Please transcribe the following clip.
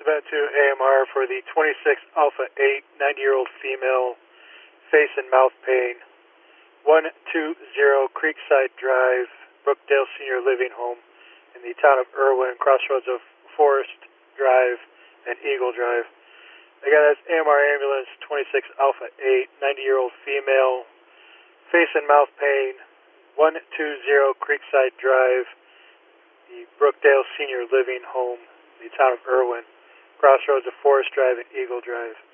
event to AMR for the 26 Alpha 8, 90-year-old female, face and mouth pain, 120 Creekside Drive, Brookdale Senior Living Home in the town of Irwin, crossroads of Forest Drive and Eagle Drive. Again, that's AMR Ambulance 26 Alpha 8, 90-year-old female, face and mouth pain, 120 Creekside Drive, the Brookdale Senior Living Home, the town of Irwin, crossroads of Forest Drive and Eagle Drive.